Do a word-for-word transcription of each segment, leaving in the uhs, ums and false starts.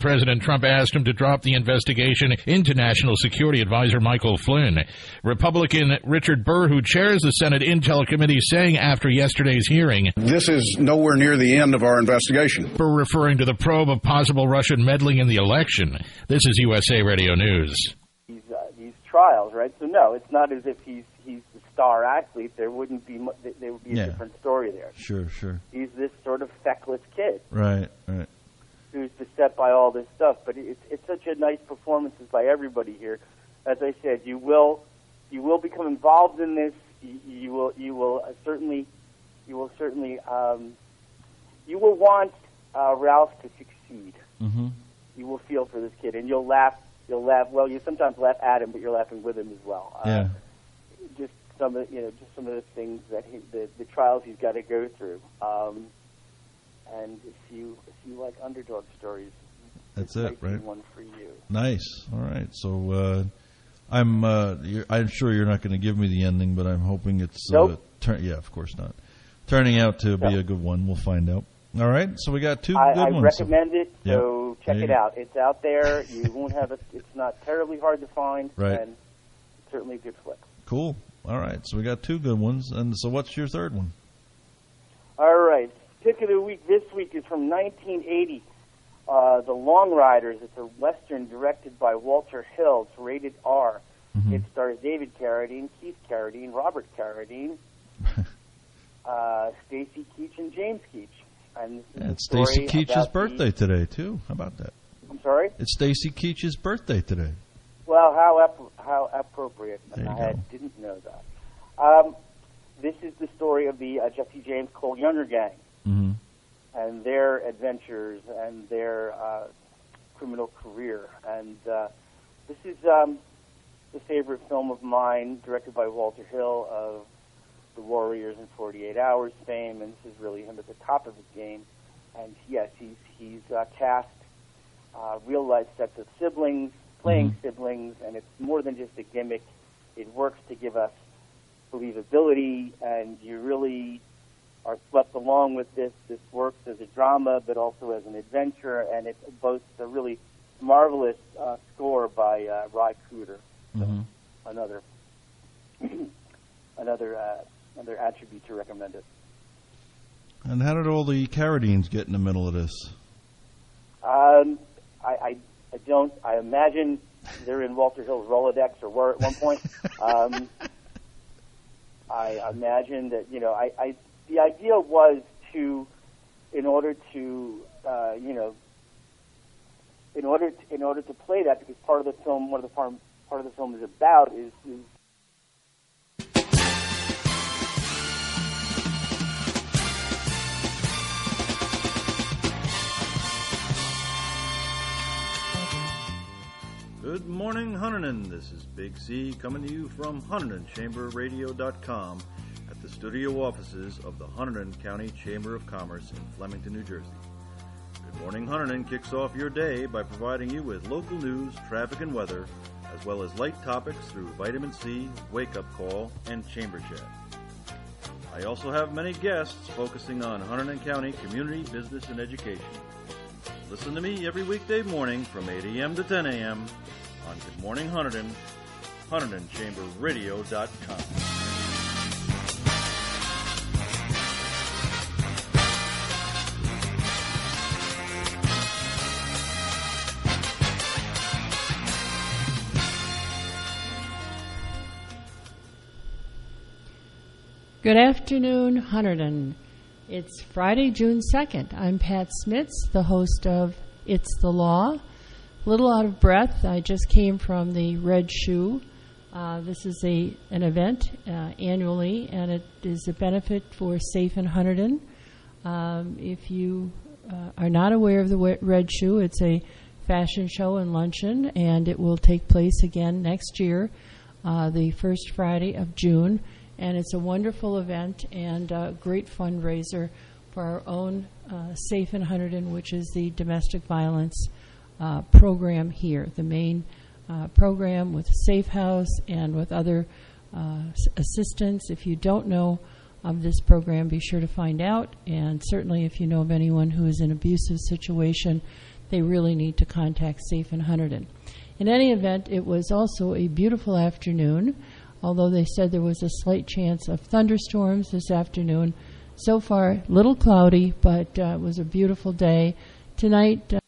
President Trump asked him to drop the investigation into National Security Advisor Michael Flynn. Republican Richard Burr, who chairs the Senate Intel Committee, saying after yesterday's hearing, "This is nowhere near the end of our investigation." Burr referring to the probe of possible Russian meddling in the election. This is U S A Radio News. These, uh, these trials, right? So no, it's not as if he's he's the star athlete. There wouldn't be mu- there would be a yeah. different story there. Sure, sure. He's this sort of feckless kid, right, right, who's beset by all this stuff. But it's it's such a nice performances by everybody here. As I said, you will you will become involved in this. You, you will you will uh, certainly you will certainly um, you will want uh, Ralph to succeed. Mm-hmm. You will feel for this kid, and you'll laugh. You'll laugh. Well, you sometimes laugh at him, but you're laughing with him as well. Uh, yeah. Just some of you know, just some of the things that he, the the trials he's got to go through. Um, and if you if you like underdog stories, that's it, it, right? One for you. Nice. All right. So uh, I'm uh, you're, I'm sure you're not going to give me the ending, but I'm hoping it's nope. uh, turn. Yeah, of course not. Turning out to be no. a good one. We'll find out. All right, so we got two I, good I ones. I recommend it, so yep. check it out. It's out there. You won't have it. It's not terribly hard to find, right. and it's certainly a good flick. Cool. All right, so we got two good ones, and so what's your third one? All right, pick of the week this week is from nineteen eighty, uh, The Long Riders. It's a Western directed by Walter Hill. It's rated R. Mm-hmm. It stars David Carradine, Keith Carradine, Robert Carradine, uh, Stacy Keach, and James Keach. And yeah, it's Stacy Keach's birthday the, today, too. How about that? I'm sorry? It's Stacy Keach's birthday today. Well, how ap- how appropriate. There you I go. didn't know that. Um, this is the story of the uh, Jesse James Cole Younger gang mm-hmm. and their adventures and their uh, criminal career. And uh, this is um, the favorite film of mine, directed by Walter Hill, of the Warriors in forty-eight hours fame, and this is really him at the top of his game. And yes, he's he's uh, cast uh, real life sets of siblings, playing mm-hmm. siblings, and it's more than just a gimmick. It works to give us believability, and you really are swept along with this. This works as a drama, but also as an adventure, and it boasts a really marvelous uh, score by uh, Ry Cooder. Mm-hmm. Another another. Uh, Another attribute to recommend it. And how did all the Carradines get in the middle of this? Um, I, I, I don't. I imagine they're in Walter Hill's Rolodex, or were at one point. um, I imagine that you know. I, I the idea was to, in order to, uh, you know, in order to, in order to play that, because part of the film, one of the part, part of the film is about is. is Good morning, Hunterdon. This is Big C coming to you from Hunterdon Chamber Radio dot com at the studio offices of the Hunterdon County Chamber of Commerce in Flemington, New Jersey. Good morning, Hunterdon kicks off your day by providing you with local news, traffic, and weather, as well as light topics through Vitamin C, Wake Up Call, and Chamber Chat. I also have many guests focusing on Hunterdon County community, business, and education. Listen to me every weekday morning from eight a.m. to ten a.m. on Good Morning Hunterdon, Hunterdon Chamber Radio dot com. Good afternoon, Hunterdon. It's Friday, June second. I'm Pat Smits, the host of It's the Law. A little out of breath. I just came from the Red Shoe. Uh, this is a an event uh, annually, and it is a benefit for Safe in Hunterdon. Um, if you uh, are not aware of the Red Shoe, it's a fashion show and luncheon, and it will take place again next year, uh, the first Friday of June. And it's a wonderful event and a great fundraiser for our own uh, Safe in Hunterdon, which is the domestic violence uh, program here, the main uh, program with Safe House and with other uh, assistance. If you don't know of this program, be sure to find out. And certainly if you know of anyone who is in an abusive situation, they really need to contact Safe in Hunterdon. In any event, it was also a beautiful afternoon, although they said there was a slight chance of thunderstorms this afternoon. So far, a little cloudy, but uh, it was a beautiful day. Tonight, uh,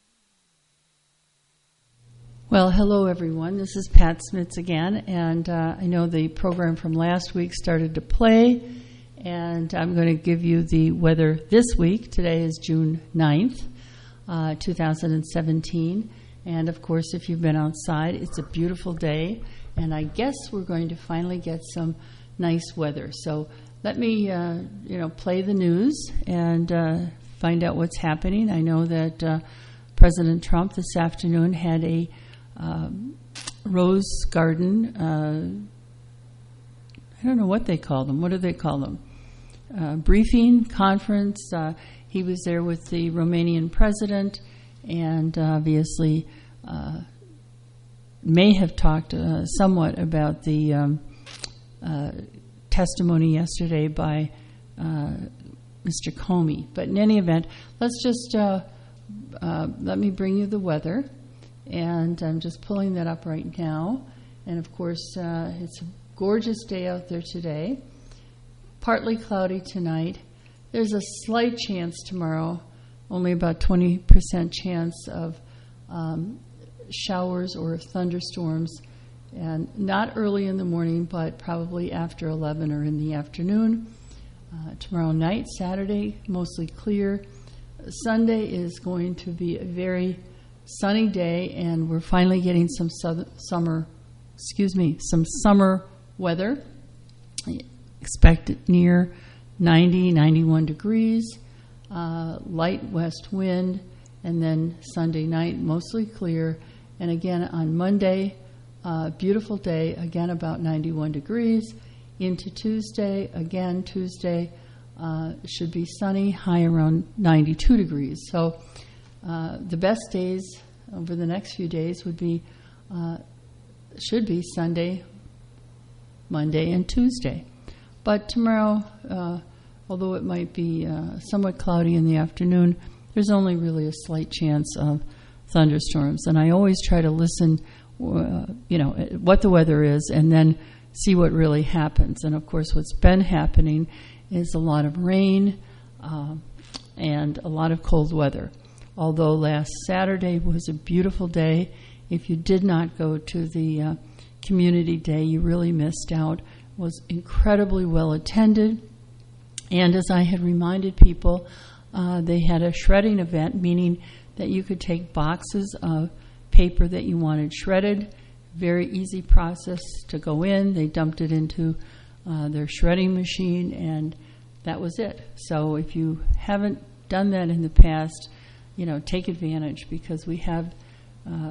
well, hello everyone. This is Pat Smits again, and uh, I know the program from last week started to play, and I'm going to give you the weather this week. Today is June ninth, uh, two thousand seventeen, and of course, if you've been outside, it's a beautiful day, and I guess we're going to finally get some nice weather. So let me, uh, you know, play the news and uh, find out what's happening. I know that uh, President Trump this afternoon had a Um, Rose Garden, uh, I don't know what they call them. What do they call them? Uh, briefing, conference. Uh, he was there with the Romanian president and obviously uh, may have talked uh, somewhat about the um, uh, testimony yesterday by uh, Mister Comey. But in any event, let's just uh, uh, let me bring you the weather. And I'm just pulling that up right now. And of course, uh, it's a gorgeous day out there today. Partly cloudy tonight. There's a slight chance tomorrow, only about twenty percent chance of um, showers or thunderstorms. And not early in the morning, but probably after eleven or in the afternoon. Uh, tomorrow night, Saturday, mostly clear. Sunday is going to be a very sunny day, and we're finally getting some southern, summer, excuse me, some summer weather. Expect it near ninety, ninety-one degrees, uh, light west wind, and then Sunday night, mostly clear. And again, on Monday, uh, beautiful day, again about ninety-one degrees. Into Tuesday, again, Tuesday uh, should be sunny, high around ninety-two degrees. So Uh, the best days over the next few days would be, uh, should be Sunday, Monday, and Tuesday. But tomorrow, uh, although it might be uh, somewhat cloudy in the afternoon, there's only really a slight chance of thunderstorms. And I always try to listen, uh, you know, what the weather is and then see what really happens. And of course, what's been happening is a lot of rain uh, and a lot of cold weather. Although last Saturday was a beautiful day, if you did not go to the uh, community day, you really missed out. It was incredibly well attended. And as I had reminded people, uh, they had a shredding event, meaning that you could take boxes of paper that you wanted shredded. Very easy process to go in. They dumped it into uh, their shredding machine, and that was it. So if you haven't done that in the past, you know, take advantage, because we have uh,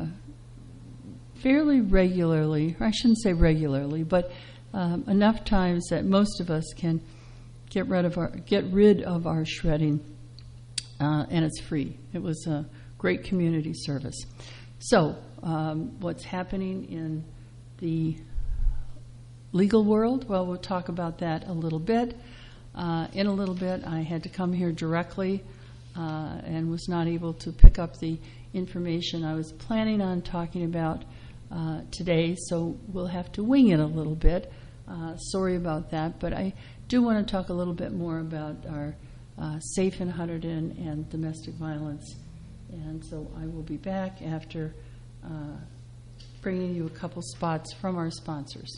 fairly regularly, or I shouldn't say regularly, but um, enough times that most of us can get rid of our get rid of our shredding, uh, and it's free. It was a great community service. So, um, what's happening in the legal world? Well, we'll talk about that a little bit. Uh, in a little bit, I had to come here directly. Uh, and was not able to pick up the information I was planning on talking about uh, today, so we'll have to wing it a little bit. Uh, sorry about that, but I do want to talk a little bit more about our uh, Safe in Hunterdon and domestic violence. And so I will be back after uh, bringing you a couple spots from our sponsors.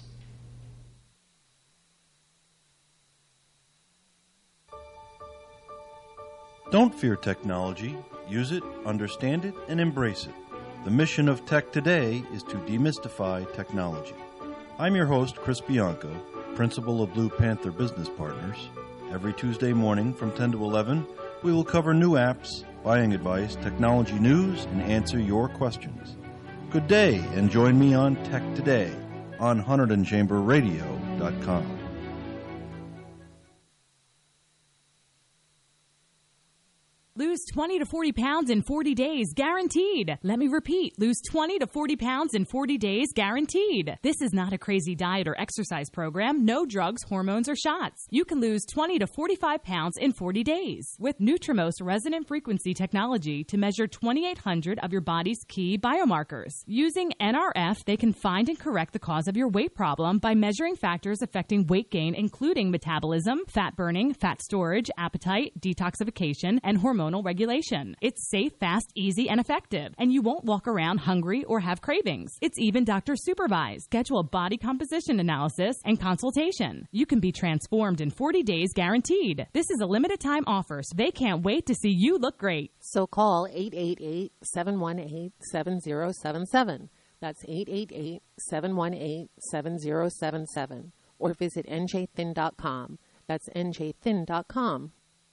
Don't fear technology. Use it, understand it, and embrace it. The mission of Tech Today is to demystify technology. I'm your host, Chris Bianco, principal of Blue Panther Business Partners. Every Tuesday morning from ten to eleven, we will cover new apps, buying advice, technology news, and answer your questions. Good day, and join me on Tech Today on Hunterdon Chamber Radio dot com. Lose Lose twenty to forty pounds in forty days, guaranteed. Let me repeat, lose twenty to forty pounds in forty days, guaranteed. This is not a crazy diet or exercise program. No drugs, hormones, or shots. You can lose twenty to forty-five pounds in forty days with Nutrimost resonant frequency technology to measure twenty-eight hundred of your body's key biomarkers. Using N R F, they can find and correct the cause of your weight problem by measuring factors affecting weight gain, including metabolism, fat burning, fat storage, appetite, detoxification, and hormonal regulation. It's safe, fast, easy, and effective, and you won't walk around hungry or have cravings. It's even doctor supervised. Schedule a body composition analysis and consultation. You can be transformed in forty days, guaranteed. This is a limited time offer, so they can't wait to see you look great. So call eight eight eight, seven one eight, seven zero seven seven. That's eight eight eight, seven one eight, seven zero seven seven. Or visit N J thin dot com. That's N J thin dot com.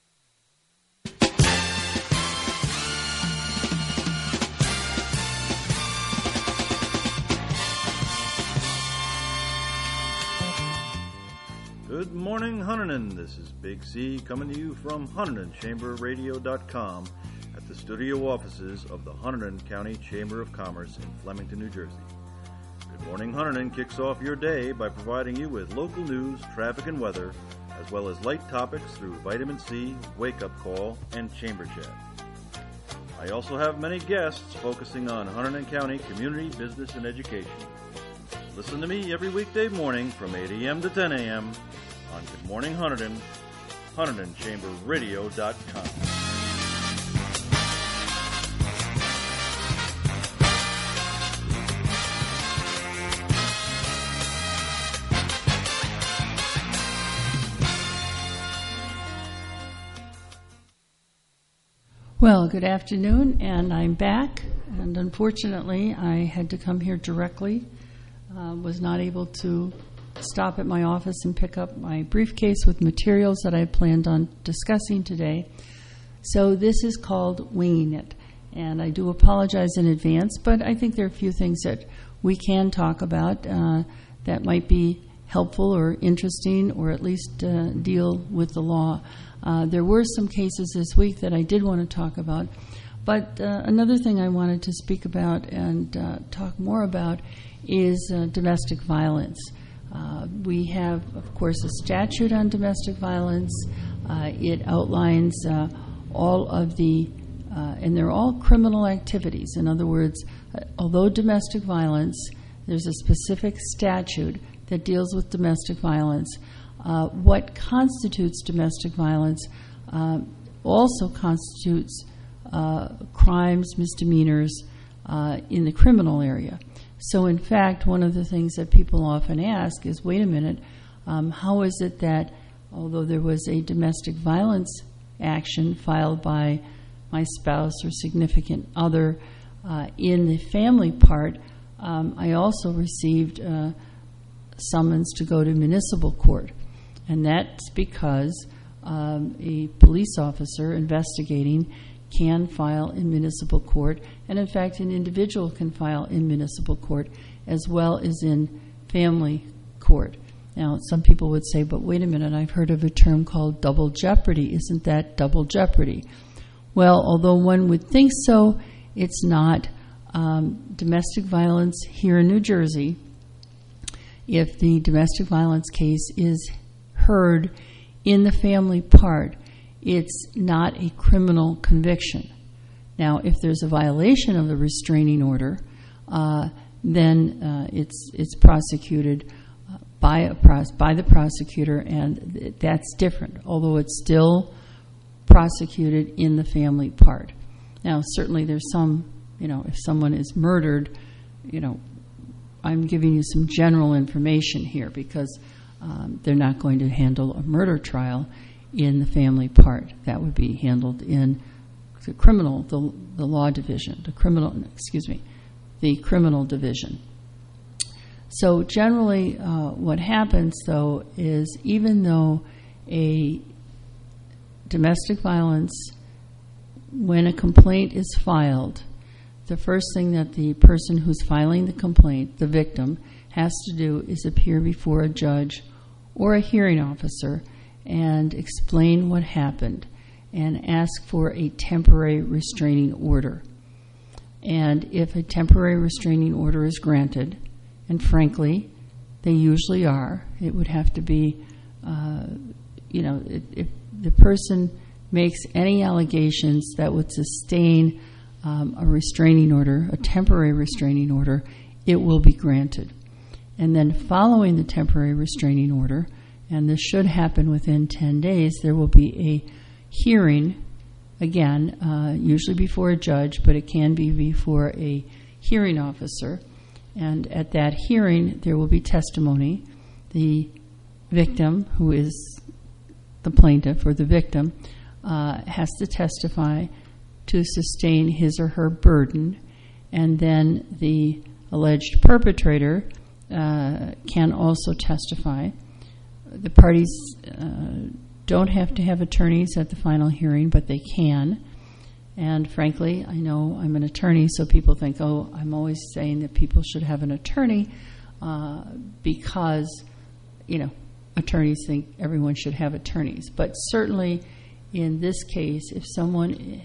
Good morning, Hunterdon. This is Big C coming to you from Hunterdon Chamber Radio dot com at the studio offices of the Hunterdon County Chamber of Commerce in Flemington, New Jersey. Good Morning Hunterdon kicks off your day by providing you with local news, traffic, and weather, as well as light topics through Vitamin C, Wake Up Call, and Chamber Chat. I also have many guests focusing on Hunterdon County community, business, and education. Listen to me every weekday morning from eight a.m. to ten a.m. on Good Morning Hunterdon, Hunterdon Chamber Radio dot com. Well, good afternoon, and I'm back. And unfortunately, I had to come here directly. Uh, was not able to stop at my office and pick up my briefcase with materials that I had planned on discussing today. So this is called Winging It. And I do apologize in advance, but I think there are a few things that we can talk about uh, that might be helpful or interesting, or at least uh, deal with the law. Uh, there were some cases this week that I did want to talk about, but uh, another thing I wanted to speak about and uh, talk more about is uh, domestic violence. Uh, we have, of course, a statute on domestic violence. Uh, it outlines uh, all of the, uh, and they're all criminal activities. In other words, uh, although domestic violence, there's a specific statute that deals with domestic violence. Uh, what constitutes domestic violence uh, also constitutes uh, crimes, misdemeanors uh, in the criminal area. So, in fact, one of the things that people often ask is, wait a minute, um, how is it that although there was a domestic violence action filed by my spouse or significant other uh, in the family part, um, I also received uh, summons to go to municipal court. And that's because um, a police officer investigating can file in municipal court, and in fact an individual can file in municipal court as well as in family court. Now, some people would say, but wait a minute, I've heard of a term called double jeopardy. Isn't that double jeopardy? Well, although one would think so, it's not. Um, domestic violence here in New Jersey, if the domestic violence case is heard in the family part, it's not a criminal conviction. Now, if there's a violation of the restraining order, uh, then uh, it's it's prosecuted uh, by a pros- by the prosecutor, and th- that's different. Although it's still prosecuted in the family part. Now, certainly, there's some, you know, if someone is murdered, you know, I'm giving you some general information here because um, they're not going to handle a murder trial in the family part. That would be handled in the criminal, the, the law division, the criminal, excuse me, the criminal division. So generally uh, what happens, though, is even though a domestic violence, when a complaint is filed, the first thing that the person who's filing the complaint, the victim, has to do is appear before a judge or a hearing officer and explain what happened. and ask for a temporary restraining order. And if a temporary restraining order is granted, and frankly, they usually are, it would have to be, uh, you know, if, if the person makes any allegations that would sustain um, a restraining order, a temporary restraining order, it will be granted. And then following the temporary restraining order, and this should happen within ten days, there will be a hearing, again, uh, usually before a judge, but it can be before a hearing officer. And at that hearing, there will be testimony. The victim, who is the plaintiff or the victim, uh, has to testify to sustain his or her burden, and then the alleged perpetrator uh, can also testify. The parties uh, don't have to have attorneys at the final hearing, but they can. And frankly, I know I'm an attorney, so people think, oh, I'm always saying that people should have an attorney uh, because, you know, attorneys think everyone should have attorneys. But certainly in this case, if someone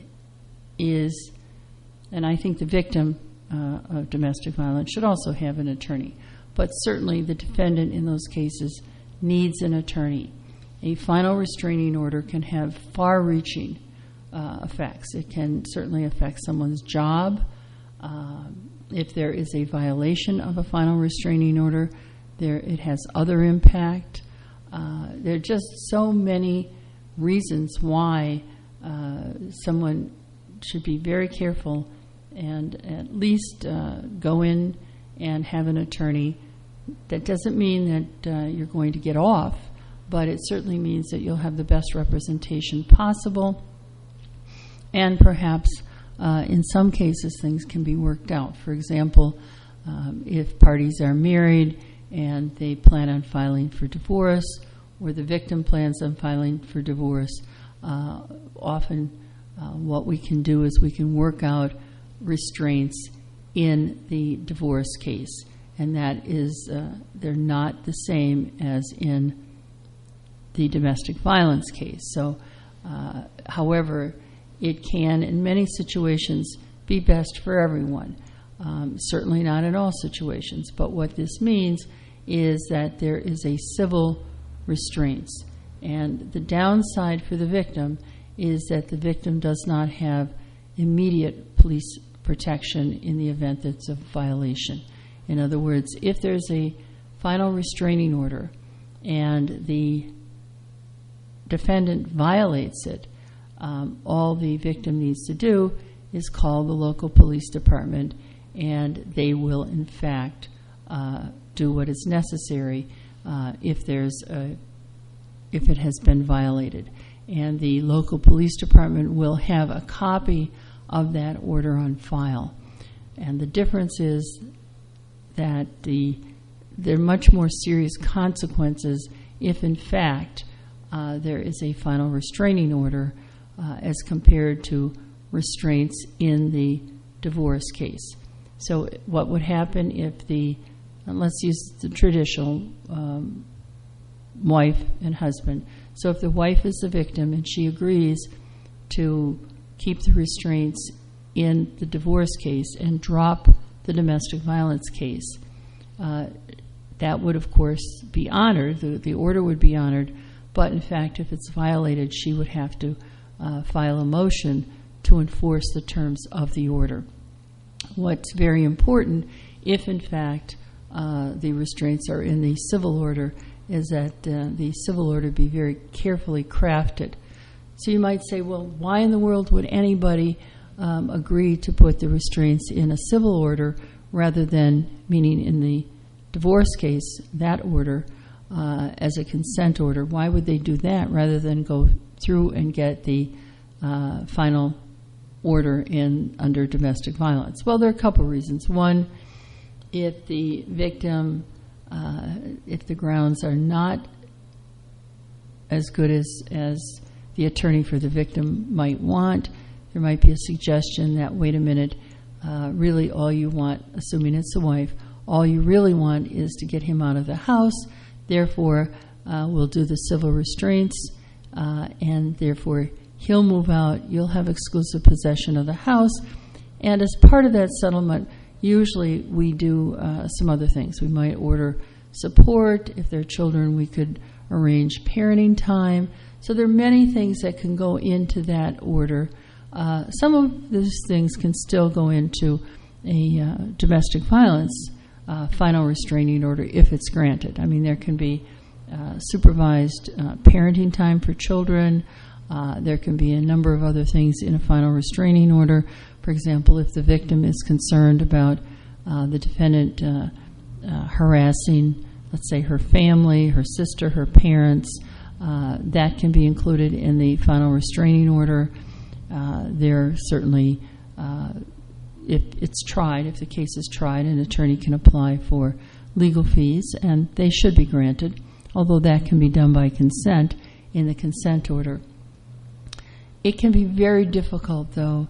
is, and I think the victim uh, of domestic violence should also have an attorney, but certainly the defendant in those cases needs an attorney. A final restraining order can have far-reaching uh, effects. It can certainly affect someone's job. Uh, if there is a violation of a final restraining order, there it has other impact. Uh, there are just so many reasons why uh, someone should be very careful and at least uh, go in and have an attorney. That doesn't mean that uh, you're going to get off, but it certainly means that you'll have the best representation possible. And perhaps uh, in some cases things can be worked out. For example, um, if parties are married and they plan on filing for divorce, or the victim plans on filing for divorce, uh, often uh, what we can do is we can work out restraints in the divorce case. And that is, uh, they're not the same as in the domestic violence case. So, uh, however, it can, in many situations, be best for everyone. Um, certainly not in all situations. But what this means is that there is a civil restraints. And the downside for the victim is that the victim does not have immediate police protection in the event that's a violation. In other words, if there's a final restraining order and the defendant violates it, um, all the victim needs to do is call the local police department, and they will, in fact, uh, do what is necessary uh, if there's a, if it has been violated. And the local police department will have a copy of that order on file. And the difference is that the there are much more serious consequences if, in fact, uh, there is a final restraining order uh, as compared to restraints in the divorce case. So what would happen if the, and let's use the traditional um, wife and husband. So if the wife is the victim and she agrees to keep the restraints in the divorce case and drop the domestic violence case, uh, that would, of course, be honored. The, the order would be honored. But, in fact, if it's violated, she would have to uh, file a motion to enforce the terms of the order. What's very important, if, in fact, uh, the restraints are in the civil order, is that uh, the civil order be very carefully crafted. So you might say, well, why in the world would anybody um, agree to put the restraints in a civil order rather than, meaning in the divorce case, that order uh, as a consent order? Why would they do that rather than go through and get the uh, final order in under domestic violence? Well, there are a couple reasons. One, if the victim, uh, if the grounds are not as good as, as the attorney for the victim might want, there might be a suggestion that, wait a minute, uh, really all you want, assuming it's the wife, all you really want is to get him out of the house, therefore uh, we'll do the civil restraints, uh, and therefore he'll move out, you'll have exclusive possession of the house, and as part of that settlement, usually we do uh, some other things. We might order support. If there are children, we could arrange parenting time. So there are many things that can go into that order. Uh, some of those things can still go into a uh, domestic violence uh, final restraining order if it's granted. I mean, there can be uh, supervised uh, parenting time for children. Uh, there can be a number of other things in a final restraining order. For example, if the victim is concerned about uh, the defendant uh, uh, harassing, let's say, her family, her sister, her parents, uh, that can be included in the final restraining order. Uh, there certainly, uh, if it's tried, if the case is tried, an attorney can apply for legal fees, and they should be granted, although that can be done by consent in the consent order. It can be very difficult, though,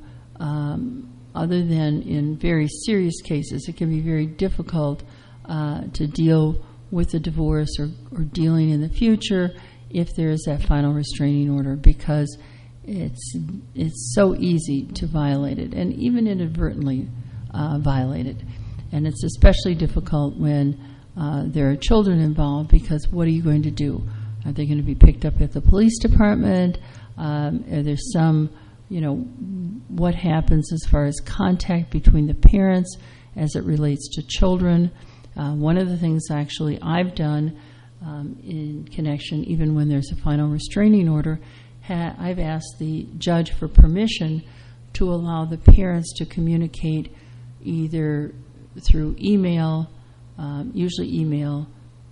um, other than in very serious cases, it can be very difficult uh, to deal with a divorce or, or dealing in the future if there is that final restraining order, because it's it's so easy to violate it, and even inadvertently uh, violate it. And it's especially difficult when uh, there are children involved, because what are you going to do? Are they going to be picked up at the police department? Um, are there some, you know, what happens as far as contact between the parents as it relates to children? Uh, one of the things actually I've done um, in connection, even when there's a final restraining order, ha- I've asked the judge for permission to allow the parents to communicate either through email, um, usually email,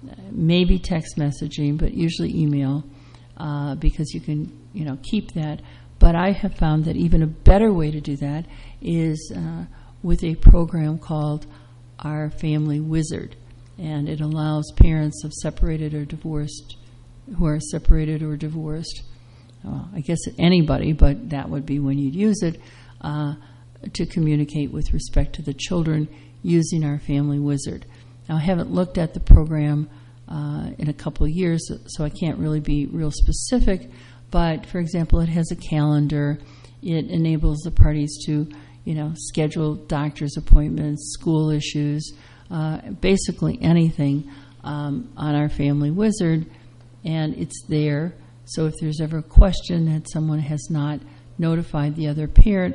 maybe text messaging, but usually email, uh, because you can, you know, keep that. But I have found that even a better way to do that is uh, with a program called Our Family Wizard, and it allows parents of separated or divorced, who are separated or divorced, uh, I guess anybody, but that would be when you'd use it, uh, to communicate with respect to the children using Our Family Wizard. Now, I haven't looked at the program uh, in a couple of years, so I can't really be real specific, but, for example, it has a calendar. It enables the parties to, you know, schedule doctor's appointments, school issues, uh, basically anything um, on Our Family Wizard, and it's there. So if there's ever a question that someone has not notified the other parent,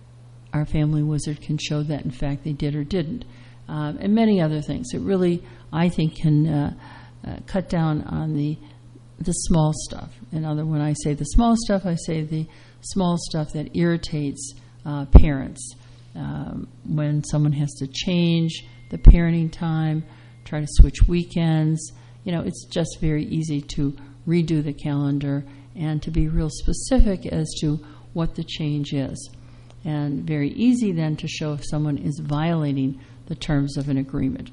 Our Family Wizard can show that, in fact, they did or didn't, um, and many other things. It really, I think, can uh, uh, cut down on the the small stuff. And other, when I say the small stuff, I say the small stuff that irritates uh, parents. Um, when someone has to change the parenting time, try to switch weekends, you know, it's just very easy to redo the calendar and to be real specific as to what the change is. And very easy then to show if someone is violating the terms of an agreement.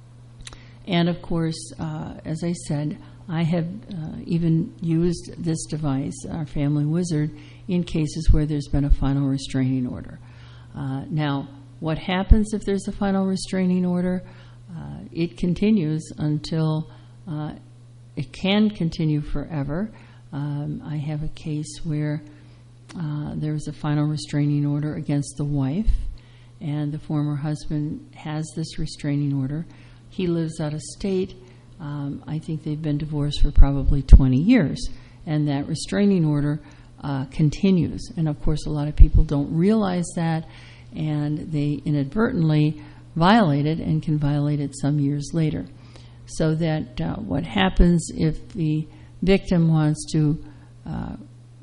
And of course, uh, as I said, I have uh, even used this device, Our Family Wizard, in cases where there's been a final restraining order. Uh, now, what happens if there's a final restraining order? Uh, it continues until uh, it can continue forever. Um, I have a case where uh, there was a final restraining order against the wife, and the former husband has this restraining order. He lives out of state. Um, I think they've been divorced for probably twenty years, and that restraining order uh, continues. And of course, a lot of people don't realize that, and they inadvertently violate it and can violate it some years later. So that uh, what happens if the victim wants to uh,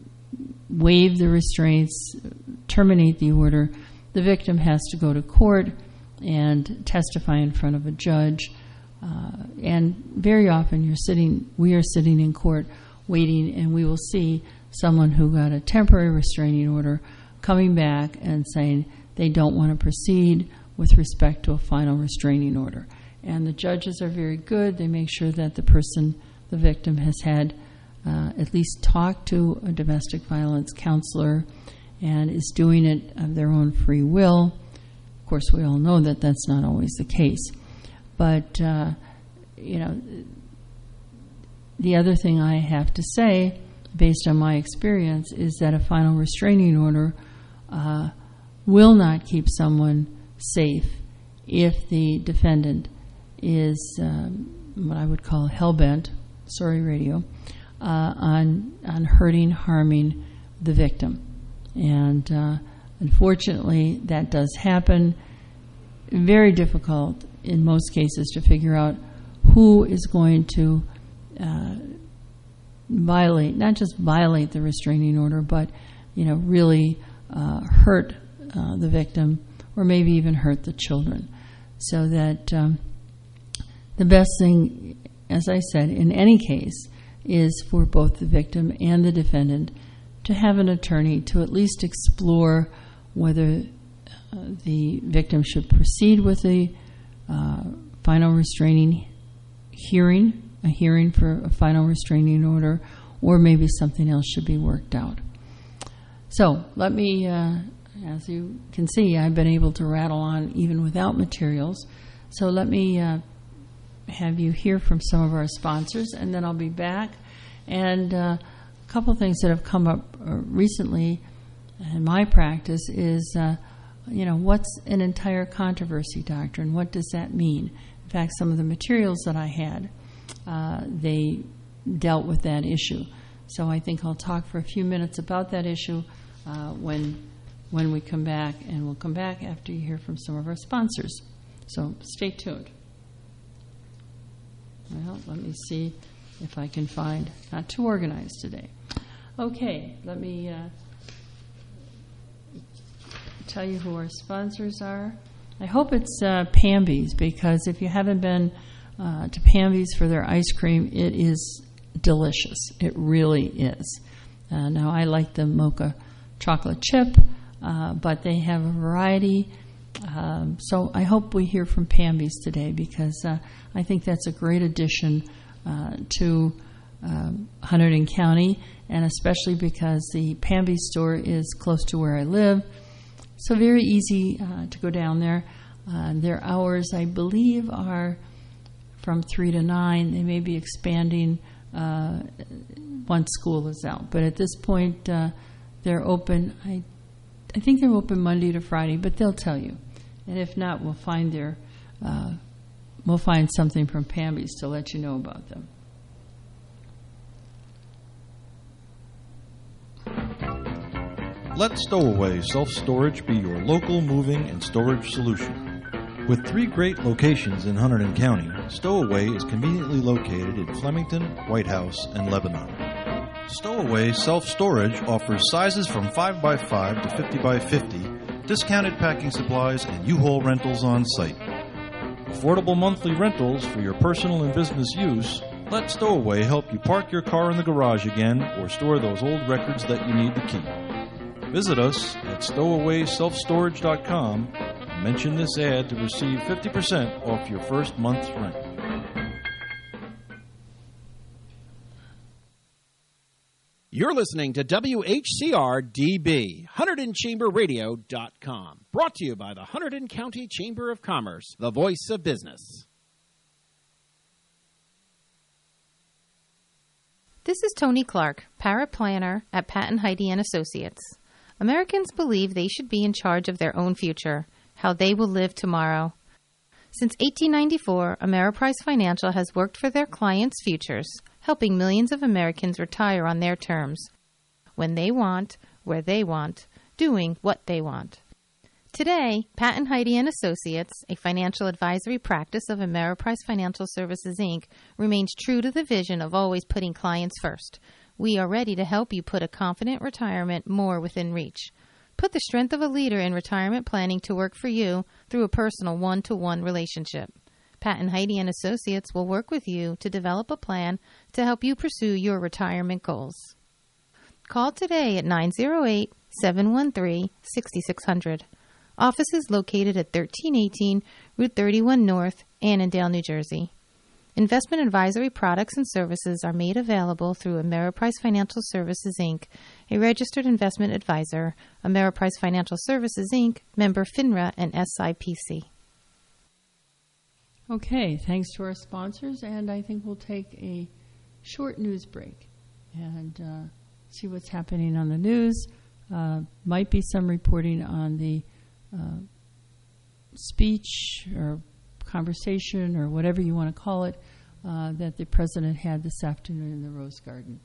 waive the restraints, terminate the order, the victim has to go to court and testify in front of a judge. Uh, and very often you're sitting, we are sitting in court waiting, and we will see someone who got a temporary restraining order coming back and saying they don't want to proceed with respect to a final restraining order. And the judges are very good. They make sure that the person, the victim, has had uh, at least talked to a domestic violence counselor and is doing it of their own free will. Of course, we all know that that's not always the case. But, uh, you know, the other thing I have to say based on my experience, is that a final restraining order uh, will not keep someone safe if the defendant is um, what I would call hell-bent, sorry radio, uh, on, on hurting, harming the victim. And uh, unfortunately, that does happen. Very difficult in most cases to figure out who is going to uh, violate, not just violate the restraining order, but, you know, really uh, hurt uh, the victim or maybe even hurt the children. So that um, the best thing, as I said, in any case, is for both the victim and the defendant to have an attorney to at least explore whether uh, the victim should proceed with a uh, final restraining hearing, a hearing for a final restraining order, or maybe something else should be worked out. So let me, uh, as you can see, I've been able to rattle on even without materials. So let me uh, have you hear from some of our sponsors, and then I'll be back. And uh, a couple things that have come up uh, recently in my practice is, uh, you know, what's an entire controversy doctrine? What does that mean? In fact, some of the materials that I had, uh, they dealt with that issue. So I think I'll talk for a few minutes about that issue uh, when when we come back, and we'll come back after you hear from some of our sponsors. So stay tuned. Well, let me see if I can find, not too organized today. Okay, let me uh, tell you who our sponsors are. I hope it's uh, Pamby's, because if you haven't been uh, to Pamby's for their ice cream, it is delicious. It really is. Uh, now, I like the mocha chocolate chip, uh, but they have a variety. Um, so I hope we hear from Pamby's today, because uh, I think that's a great addition uh, to um, Hunterdon County, and especially because the Pamby's store is close to where I live. So very easy uh, to go down there. Uh, their hours, I believe, are from three to nine. They may be expanding uh, once school is out. But at this point, uh, they're open. I, I think they're open Monday to Friday, but they'll tell you. And if not, we'll find their, uh, we'll find something from Pamby's to let you know about them. Let Stowaway Self-Storage be your local moving and storage solution. With three great locations in Hunterdon County, Stowaway is conveniently located in Flemington, White House, and Lebanon. Stowaway Self-Storage offers sizes from five by five to fifty by fifty, discounted packing supplies, and U-Haul rentals on site. Affordable monthly rentals for your personal and business use. Let Stowaway help you park your car in the garage again or store those old records that you need to keep. Visit us at stowaway self storage dot com and mention this ad to receive fifty percent off your first month's rent. You're listening to W H C R D B, Hunterdon Chamber Radio dot com. Brought to you by the Hunterdon County Chamber of Commerce, the voice of business. This is Tony Clark, paraplanner at Patton Heidi and Associates. Americans believe they should be in charge of their own future, how they will live tomorrow. Since eighteen ninety-four, Ameriprise Financial has worked for their clients' futures, helping millions of Americans retire on their terms, when they want, where they want, doing what they want. Today, Patton Heidi and Associates, a financial advisory practice of Ameriprise Financial Services, Incorporated, remains true to the vision of always putting clients first. We are ready to help you put a confident retirement more within reach. Put the strength of a leader in retirement planning to work for you through a personal one-to-one relationship. Patton Heidi and Associates will work with you to develop a plan to help you pursue your retirement goals. Call today at nine oh eight, seven one three, six six zero zero. Office is located at thirteen eighteen Route thirty-one North, Annandale, New Jersey. Investment advisory products and services are made available through Ameriprise Financial Services, Incorporated, a registered investment advisor, Ameriprise Financial Services, Incorporated, member FINRA and S I P C. Okay, thanks to our sponsors, and I think we'll take a short news break. And uh, see what's happening on the news. Uh, might be some reporting on the uh, speech or conversation or whatever you want to call it uh, that the president had this afternoon in the Rose Garden.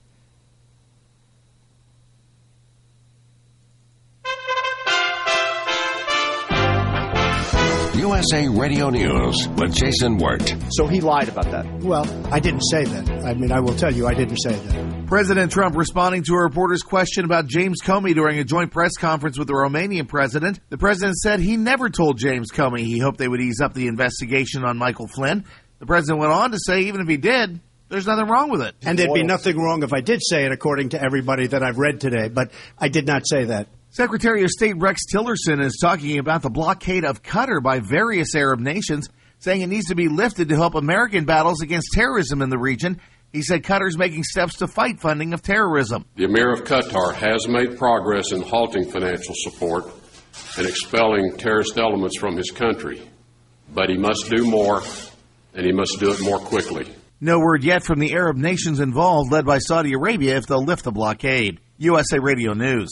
U S A Radio News with Jason Wirt. So he lied about that. Well, I didn't say that. I mean, I will tell you, I didn't say that. President Trump responding to a reporter's question about James Comey during a joint press conference with the Romanian president. The president said he never told James Comey he hoped they would ease up the investigation on Michael Flynn. The president went on to say even if he did, there's nothing wrong with it. And there'd be nothing wrong if I did say it, according to everybody that I've read today. But I did not say that. Secretary of State Rex Tillerson is talking about the blockade of Qatar by various Arab nations, saying it needs to be lifted to help American battles against terrorism in the region. He said Qatar's making steps to fight funding of terrorism. The Emir of Qatar has made progress in halting financial support and expelling terrorist elements from his country, but he must do more, and he must do it more quickly. No word yet from the Arab nations involved, led by Saudi Arabia, if they'll lift the blockade. U S A Radio News.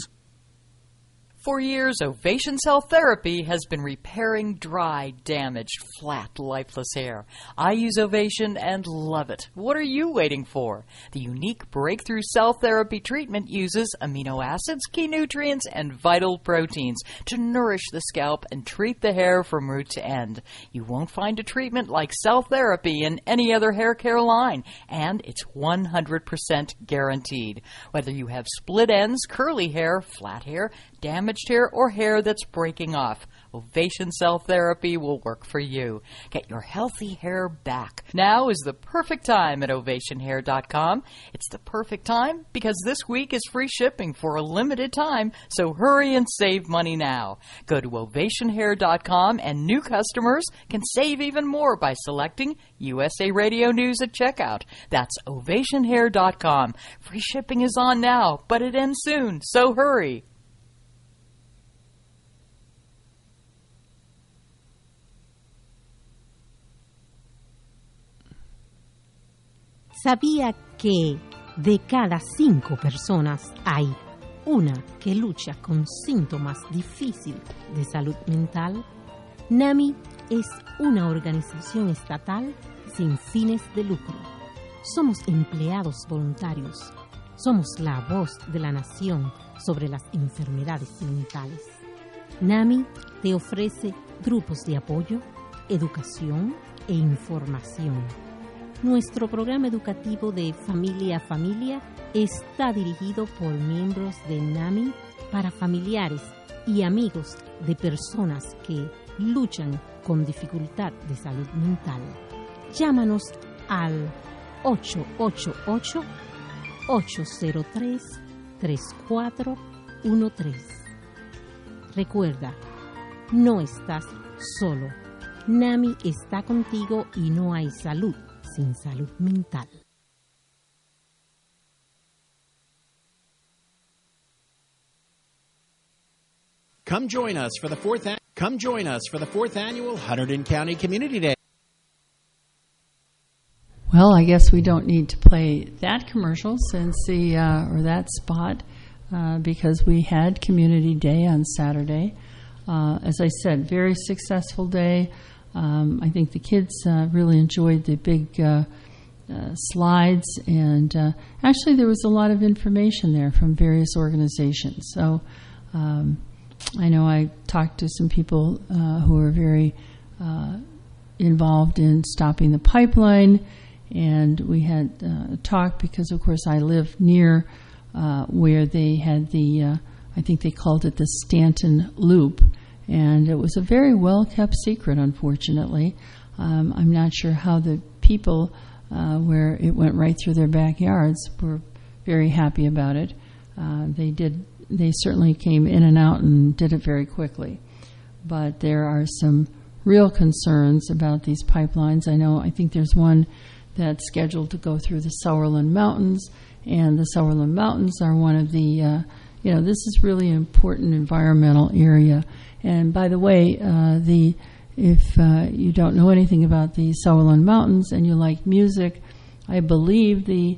For years, Ovation Cell Therapy has been repairing dry, damaged, flat, lifeless hair. I use Ovation and love it. What are you waiting for? The unique breakthrough cell therapy treatment uses amino acids, key nutrients, and vital proteins to nourish the scalp and treat the hair from root to end. You won't find a treatment like cell therapy in any other hair care line, and it's one hundred percent guaranteed. Whether you have split ends, curly hair, flat hair, damaged hair, or hair that's breaking off, Ovation Cell Therapy will work for you. Get your healthy hair back. Now is the perfect time at ovation hair dot com. It's the perfect time because this week is free shipping for a limited time, so hurry and save money now. Go to ovation hair dot com and new customers can save even more by selecting U S A Radio News at checkout. That's ovation hair dot com. Free shipping is on now, but it ends soon, so hurry. ¿Sabía que de cada cinco personas hay una que lucha con síntomas difíciles de salud mental? NAMI es una organización estatal sin fines de lucro. Somos empleados voluntarios. Somos la voz de la nación sobre las enfermedades mentales. NAMI te ofrece grupos de apoyo, educación e información. Nuestro programa educativo de Familia a Familia está dirigido por miembros de NAMI para familiares y amigos de personas que luchan con dificultad de salud mental. Llámanos al ocho ocho ocho, ocho cero tres, tres cuatro uno tres. Recuerda, no estás solo. NAMI está contigo y no hay salud sin salud mental. Come join us for the fourth. An- Come join us for the fourth annual Hunterdon County Community Day. Well, I guess we don't need to play that commercial since the uh, or that spot uh, because we had Community Day on Saturday. Uh, as I said, very successful day. Um, I think the kids uh, really enjoyed the big uh, uh, slides, and uh, actually there was a lot of information there from various organizations. So um, I know I talked to some people uh, who are very uh, involved in stopping the pipeline, and we had uh, a talk because, of course, I live near uh, where they had the, uh, I think they called it the Stanton Loop. And it was a very well-kept secret, unfortunately. Um, I'm not sure how the people uh, where it went right through their backyards were very happy about it. Uh, they did. They certainly came in and out and did it very quickly. But there are some real concerns about these pipelines. I know, I think there's one that's scheduled to go through the Sauerland Mountains, and the Sauerland Mountains are one of the, uh, you know, this is really an important environmental area. And by the way, uh, the if uh, you don't know anything about the Sauerland Mountains and you like music, I believe the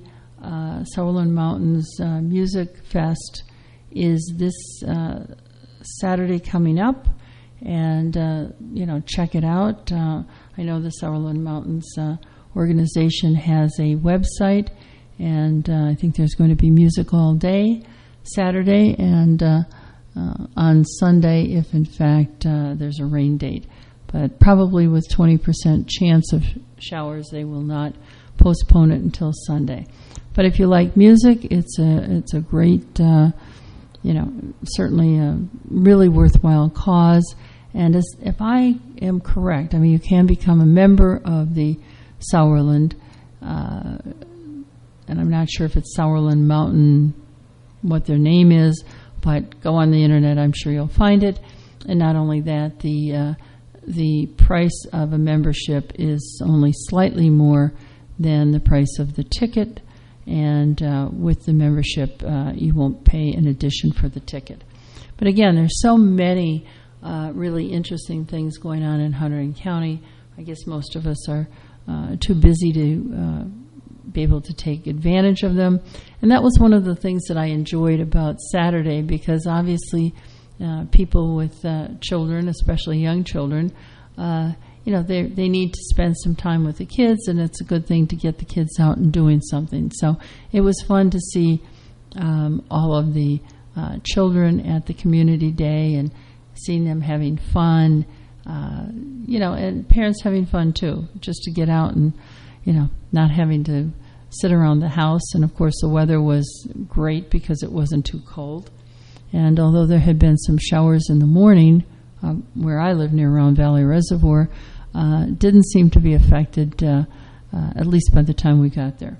uh, Sauerland Mountains uh, Music Fest is this uh, Saturday coming up, and uh, you know, check it out. Uh, I know the Sauerland Mountains uh, organization has a website, and uh, I think there's going to be music all day Saturday, and uh, uh, on Sunday, if in fact uh, there's a rain date. But probably with twenty percent chance of showers, they will not postpone it until Sunday. But if you like music, it's a it's a great, uh, you know, certainly a really worthwhile cause. And as, if I am correct, I mean, you can become a member of the Sauerland, uh, and I'm not sure if it's Sauerland Mountain, what their name is, but go on the internet, I'm sure you'll find it. And not only that, the uh, the price of a membership is only slightly more than the price of the ticket, and uh, with the membership, uh, you won't pay an addition for the ticket. But again, there's so many uh, really interesting things going on in Hunterdon County. I guess most of us are uh, too busy to uh, be able to take advantage of them. And that was one of the things that I enjoyed about Saturday, because obviously uh, people with uh, children, especially young children, uh, you know, they they need to spend some time with the kids, and it's a good thing to get the kids out and doing something. So it was fun to see um, all of the uh, children at the community day and seeing them having fun, uh, you know, and parents having fun too, just to get out and, you know, not having to sit around the house. And of course the weather was great because it wasn't too cold. And although there had been some showers in the morning, um, where I live near Round Valley Reservoir, uh, didn't seem to be affected, uh, uh, at least by the time we got there.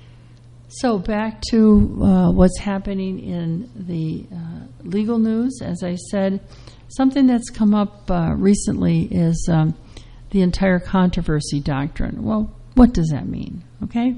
So back to uh, what's happening in the uh, legal news. As I said, something that's come up uh, recently is um, the entire controversy doctrine. Well, what does that mean? Okay.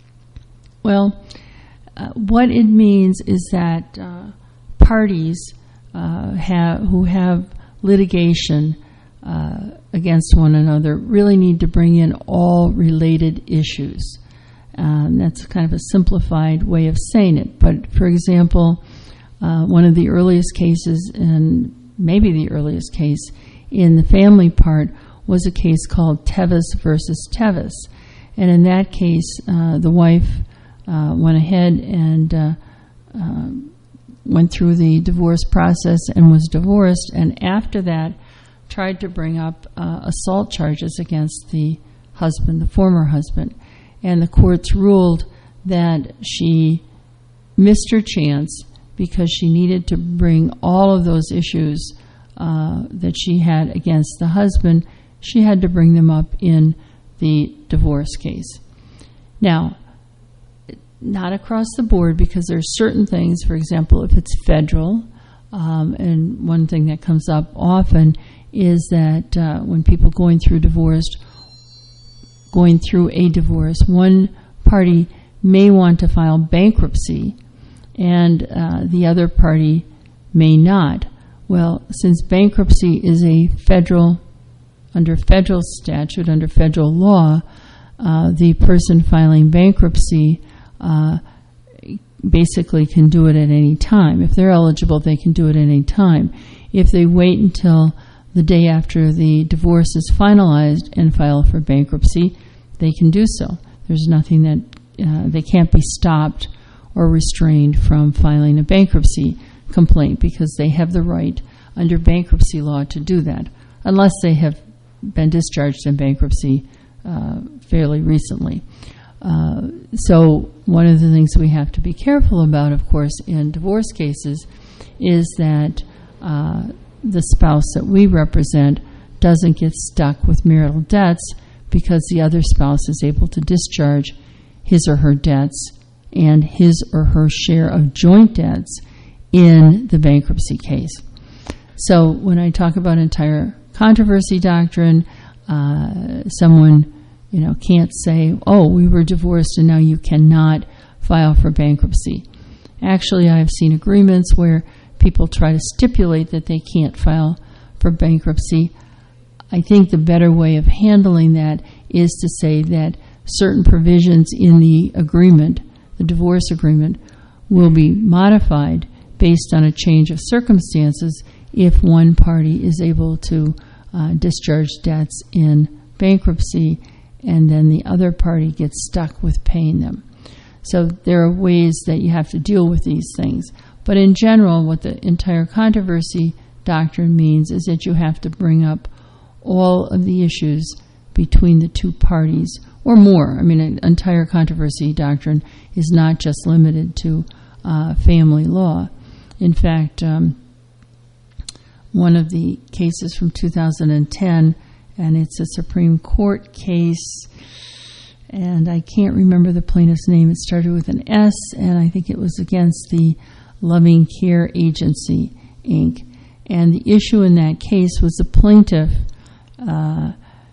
Well, uh, what it means is that uh, parties uh, have, who have litigation uh, against one another really need to bring in all related issues. Um, that's kind of a simplified way of saying it. But, for example, uh, one of the earliest cases, and maybe the earliest case in the family part, was a case called Tevis versus Tevis. And in that case, uh, the wife uh, went ahead and uh, uh, went through the divorce process and was divorced, and after that tried to bring up uh, assault charges against the husband, the former husband. And the courts ruled that she missed her chance because she needed to bring all of those issues uh, that she had against the husband, she had to bring them up in the divorce case. Now, not across the board, because there's certain things, for example, if it's federal, um, and one thing that comes up often is that uh, when people going through divorce, going through a divorce, one party may want to file bankruptcy and uh, the other party may not. Well, since bankruptcy is a federal, under federal statute, under federal law, uh, the person filing bankruptcy uh, basically can do it at any time. If they're eligible, they can do it at any time. If they wait until the day after the divorce is finalized and file for bankruptcy, they can do so. There's nothing that uh, they can't be stopped or restrained from filing a bankruptcy complaint, because they have the right under bankruptcy law to do that, unless they have been discharged in bankruptcy uh, fairly recently. Uh, so one of the things we have to be careful about, of course, in divorce cases is that uh, the spouse that we represent doesn't get stuck with marital debts because the other spouse is able to discharge his or her debts and his or her share of joint debts in the bankruptcy case. So when I talk about entire controversy doctrine, uh, someone you know can't say, oh, we were divorced and now you cannot file for bankruptcy. Actually, I've seen agreements where people try to stipulate that they can't file for bankruptcy. I think the better way of handling that is to say that certain provisions in the agreement the divorce agreement will be modified based on a change of circumstances if one party is able to uh, discharge debts in bankruptcy and then the other party gets stuck with paying them. So there are ways that you have to deal with these things. But in general, what the entire controversy doctrine means is that you have to bring up all of the issues between the two parties or more. I mean, an entire controversy doctrine is not just limited to uh, family law. In fact, um, one of the cases from two thousand ten, and it's a Supreme Court case, and I can't remember the plaintiff's name. It started with an S, and I think it was against the Loving Care Agency, Incorporated. And the issue in that case was the plaintiff uh,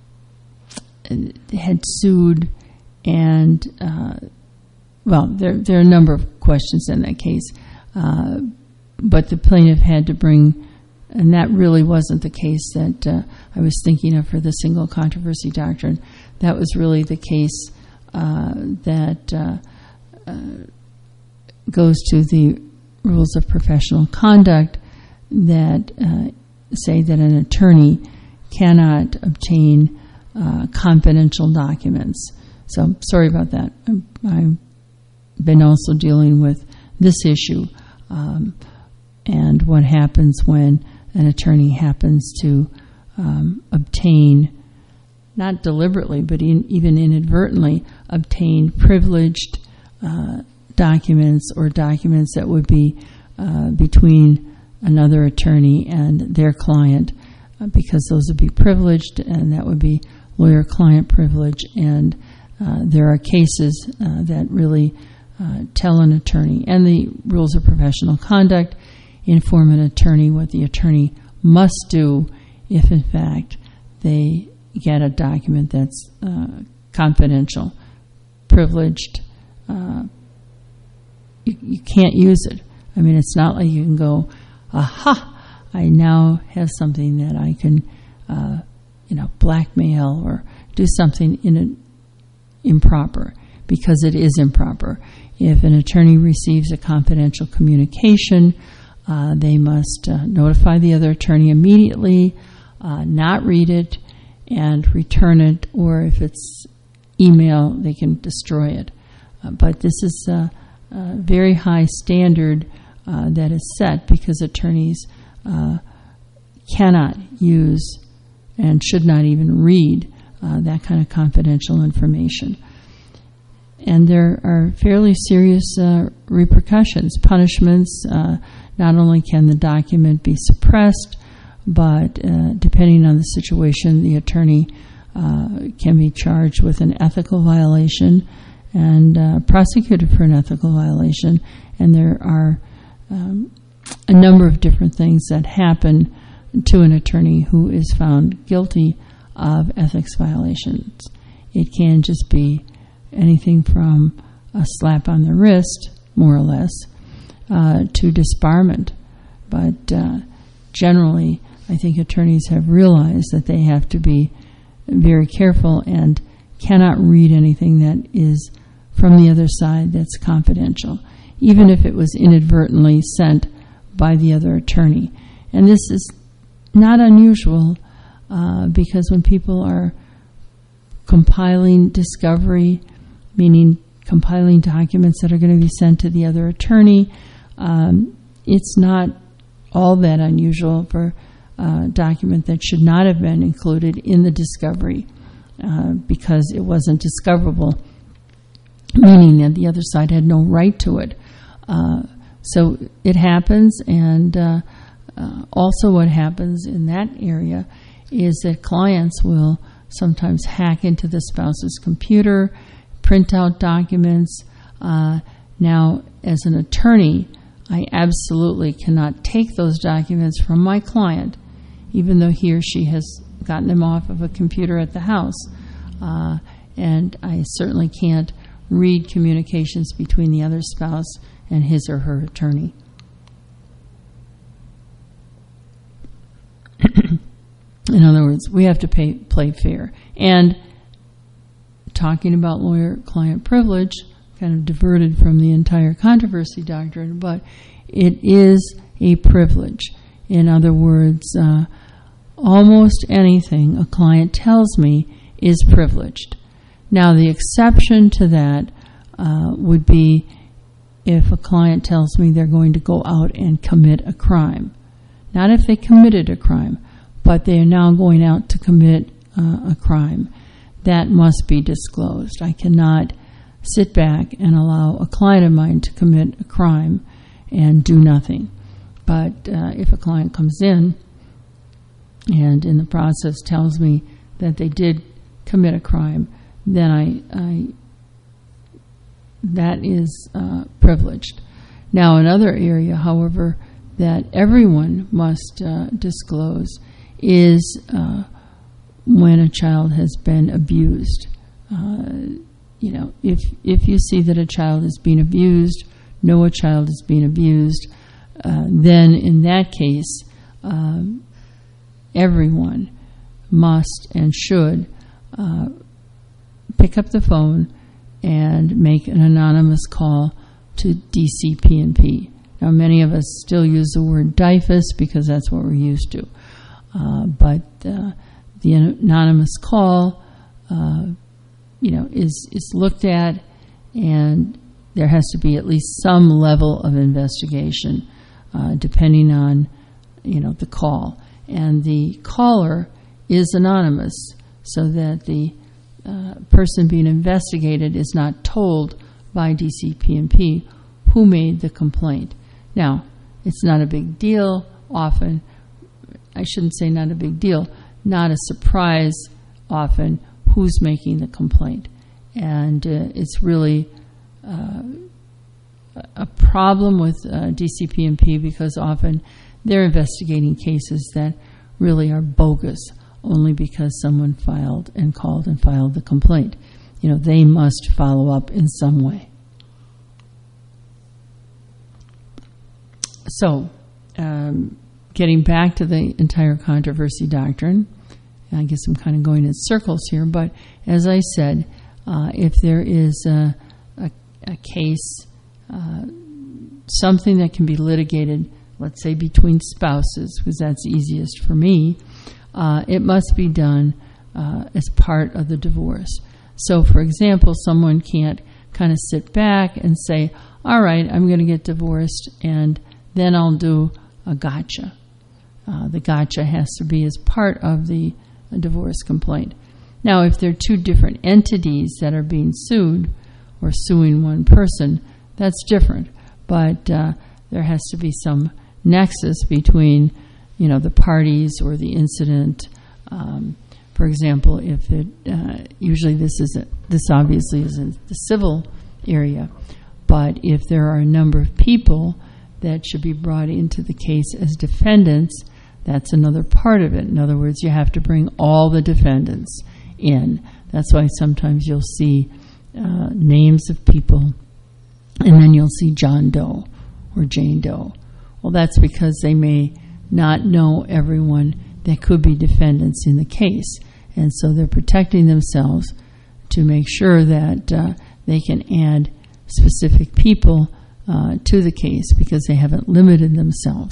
had sued, and, uh, well, there, there are a number of questions in that case, uh, but the plaintiff had to bring, and that really wasn't the case that uh, I was thinking of for the single controversy doctrine. That was really the case uh, that uh, uh, goes to the rules of professional conduct that uh, say that an attorney cannot obtain uh, confidential documents. So sorry about that. I've been also dealing with this issue um, and what happens when an attorney happens to um, obtain, not deliberately, but in, even inadvertently, obtain privileged uh, documents or documents that would be uh, between another attorney and their client, uh, because those would be privileged, and that would be lawyer-client privilege. And uh, there are cases uh, that really uh, tell an attorney, and the rules of professional conduct inform an attorney what the attorney must do if, in fact, they get a document that's uh, confidential, privileged. Uh, you, you can't use it. I mean, it's not like you can go, aha, I now have something that I can, uh, you know, blackmail or do something in a, improper, because it is improper. If an attorney receives a confidential communication, uh, they must uh, notify the other attorney immediately, uh, not read it, and return it, or if it's email, they can destroy it. Uh, but this is a, a very high standard uh, that is set, because attorneys uh, cannot use and should not even read uh, that kind of confidential information. And there are fairly serious uh, repercussions, punishments. Uh, not only can the document be suppressed, but uh, depending on the situation, the attorney uh, can be charged with an ethical violation and uh, prosecuted for an ethical violation. And there are um, a number of different things that happen to an attorney who is found guilty of ethics violations. It can just be anything from a slap on the wrist, more or less, uh, to disbarment. But uh, generally, I think attorneys have realized that they have to be very careful and cannot read anything that is from the other side that's confidential, even if it was inadvertently sent by the other attorney. And this is not unusual uh, because when people are compiling discovery, meaning compiling documents that are going to be sent to the other attorney, um, it's not all that unusual for a document that should not have been included in the discovery uh, because it wasn't discoverable, meaning that the other side had no right to it. Uh, so it happens, and uh, uh, also what happens in that area is that clients will sometimes hack into the spouse's computer, print out documents. Uh, now, as an attorney, I absolutely cannot take those documents from my client, even though he or she has gotten them off of a computer at the house. Uh, and I certainly can't read communications between the other spouse and his or her attorney. In other words, we have to pay, play fair. And talking about lawyer-client privilege, kind of diverted from the entire controversy doctrine, but it is a privilege. In other words, uh, almost anything a client tells me is privileged. Now, the exception to that uh, would be if a client tells me they're going to go out and commit a crime. Not if they committed a crime, but they are now going out to commit uh, a crime. That must be disclosed. I cannot sit back and allow a client of mine to commit a crime and do nothing. But uh, if a client comes in and in the process tells me that they did commit a crime, then I, I that is uh, privileged. Now, another area, however, that everyone must uh, disclose is uh, when a child has been abused. Uh, you know, if if you see that a child is being abused, know a child is being abused, uh, then in that case, um, everyone must and should uh, pick up the phone and make an anonymous call to D C P and P. Now, many of us still use the word D I F U S because that's what we're used to. Uh, but uh, the anonymous call, uh, you know, is, is looked at, and there has to be at least some level of investigation, uh, depending on, you know, the call. And the caller is anonymous, so that the uh, person being investigated is not told by D C P and P who made the complaint. Now, it's not a big deal often. I shouldn't say not a big deal, not a surprise often who's making the complaint. And uh, it's really uh, a problem with uh, D C P and P because often they're investigating cases that really are bogus only because someone filed and called and filed the complaint. You know, they must follow up in some way. So, um, getting back to the entire controversy doctrine, I guess I'm kind of going in circles here, but as I said, uh, if there is a, a, a case, uh, something that can be litigated, let's say between spouses, because that's easiest for me, uh, it must be done uh, as part of the divorce. So, for example, someone can't kind of sit back and say, all right, I'm going to get divorced, and then I'll do a gotcha. Uh, the gotcha has to be as part of the uh, divorce complaint. Now, if there are two different entities that are being sued or suing one person, that's different. But uh, there has to be some nexus between, you know, the parties or the incident. Um, for example, if it uh, usually this is a, this obviously is in the civil area, but if there are a number of people that should be brought into the case as defendants, that's another part of it. In other words, you have to bring all the defendants in. That's why sometimes you'll see uh, names of people, and then you'll see John Doe or Jane Doe. Well, that's because they may not know everyone that could be defendants in the case, and so they're protecting themselves to make sure that uh, they can add specific people Uh, to the case because they haven't limited themselves.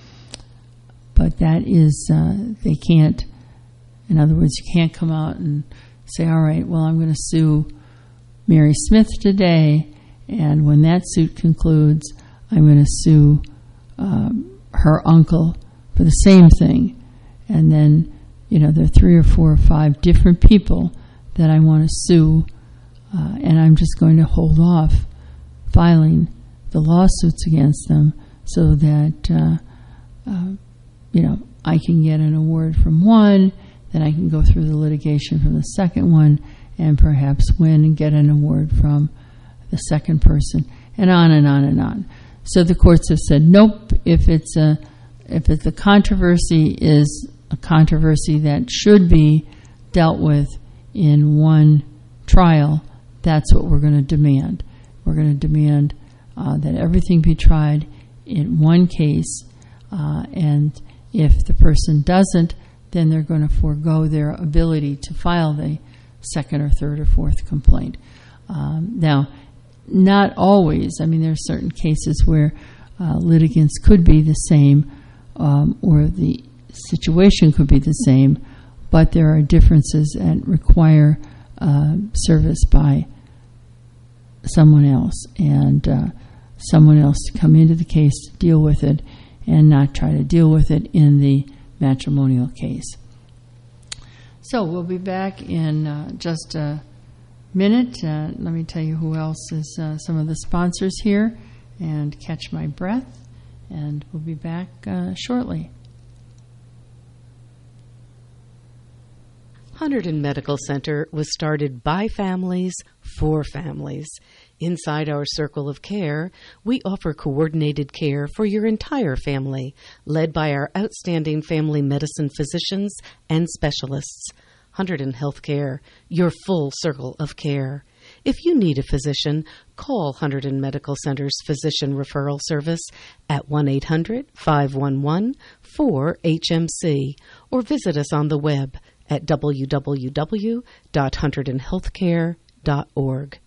But that is, uh, they can't, in other words, you can't come out and say, all right, well, I'm going to sue Mary Smith today, and when that suit concludes, I'm going to sue um, her uncle for the same thing. And then, you know, there are three or four or five different people that I want to sue, uh, and I'm just going to hold off filing the lawsuits against them so that, uh, uh, you know, I can get an award from one, then I can go through the litigation from the second one and perhaps win and get an award from the second person, and on and on and on. So the courts have said, nope, if it's a, if it's a controversy is a controversy that should be dealt with in one trial, that's what we're going to demand. We're going to demand Uh, that everything be tried in one case, uh, and if the person doesn't, then they're going to forego their ability to file the second or third or fourth complaint. Um, now, not always. I mean, there are certain cases where uh, litigants could be the same, um, or the situation could be the same, but there are differences that require uh, service by someone else, and uh, someone else to come into the case to deal with it and not try to deal with it in the matrimonial case. So we'll be back in uh, just a minute. Uh, let me tell you who else is uh, some of the sponsors here, and catch my breath, and we'll be back uh, shortly. Hunterdon Medical Center was started by families for families. Inside our circle of care, we offer coordinated care for your entire family, led by our outstanding family medicine physicians and specialists. Hunterdon Healthcare, your full circle of care. If you need a physician, call Hunterdon Medical Center's Physician Referral Service at one eight hundred, five one one, four H M C or visit us on the web at w w w dot hunterdon healthcare dot org.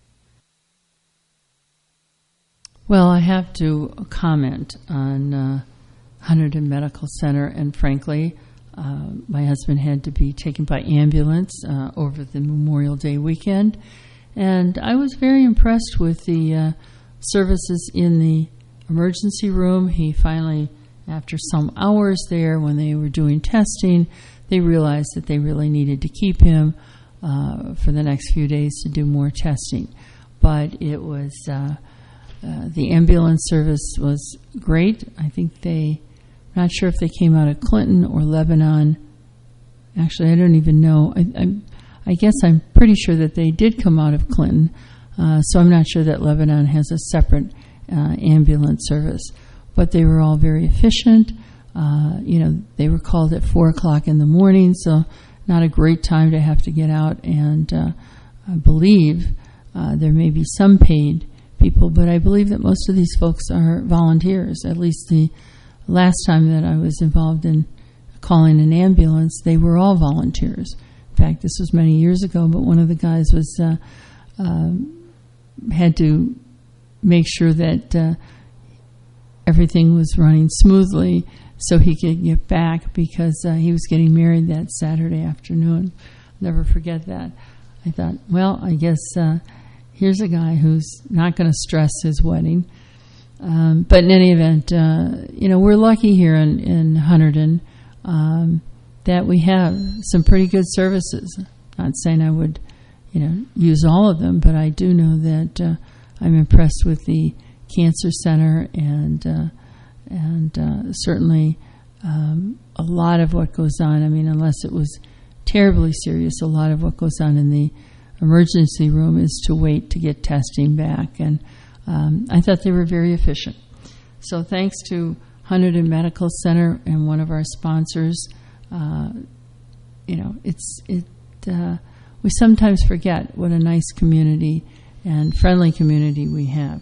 Well, I have to comment on uh, Hunterdon Medical Center, and frankly, uh, my husband had to be taken by ambulance uh, over the Memorial Day weekend, and I was very impressed with the uh, services in the emergency room. He finally, after some hours there when they were doing testing, they realized that they really needed to keep him uh, for the next few days to do more testing. But it was... Uh, Uh, the ambulance service was great. I think they, I'm not sure if they came out of Clinton or Lebanon. Actually, I don't even know. I, I, I guess I'm pretty sure that they did come out of Clinton, uh, so I'm not sure that Lebanon has a separate uh, ambulance service. But they were all very efficient. Uh, you know, they were called at four o'clock in the morning, so not a great time to have to get out. And uh, I believe uh, there may be some paid people, but I believe that most of these folks are volunteers. At least the last time that I was involved in calling an ambulance, they were all volunteers. In fact, this was many years ago, but one of the guys was uh, uh, had to make sure that uh, everything was running smoothly so he could get back, because uh, he was getting married that Saturday afternoon. I'll never forget that. I thought, well, I guess uh, here's a guy who's not going to stress his wedding. Um, but in any event, uh, you know, we're lucky here in, in Hunterdon um, that we have some pretty good services. Not saying I would, you know, use all of them, but I do know that uh, I'm impressed with the Cancer Center, and uh, and uh, certainly um, a lot of what goes on. I mean, unless it was terribly serious, a lot of what goes on in the emergency room is to wait to get testing back, and um, I thought they were very efficient. So thanks to Hunterdon Medical Center and one of our sponsors. Uh, you know, it's it. Uh, we sometimes forget what a nice community and friendly community we have.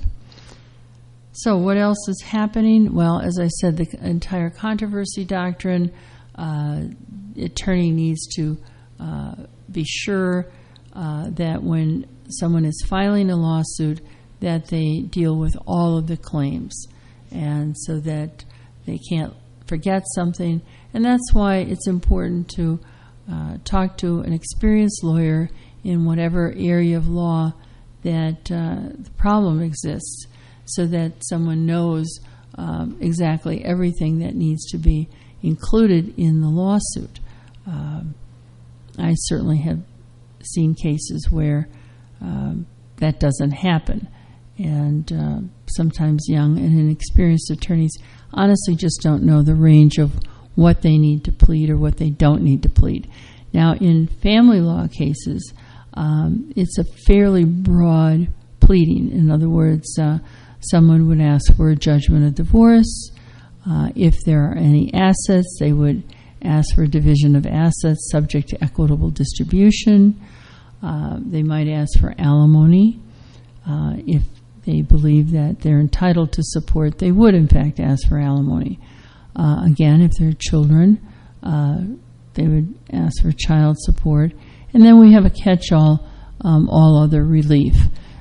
So what else is happening? Well, as I said, the entire controversy doctrine, uh, attorney needs to uh, be sure Uh, that when someone is filing a lawsuit, that they deal with all of the claims, and so that they can't forget something. And that's why it's important to uh, talk to an experienced lawyer in whatever area of law that uh, the problem exists, so that someone knows um, exactly everything that needs to be included in the lawsuit. Um, I certainly have seen cases where um, that doesn't happen, and uh, sometimes young and inexperienced attorneys honestly just don't know the range of what they need to plead or what they don't need to plead. Now, in family law cases, um, it's a fairly broad pleading. In other words, uh, someone would ask for a judgment of divorce. Uh, if there are any assets, they would ask for a division of assets subject to equitable distribution. Uh, they might ask for alimony. Uh, if they believe that they're entitled to support, they would, in fact, ask for alimony. Uh, again, if they're children, uh, they would ask for child support. And then we have a catch-all, um, all other relief.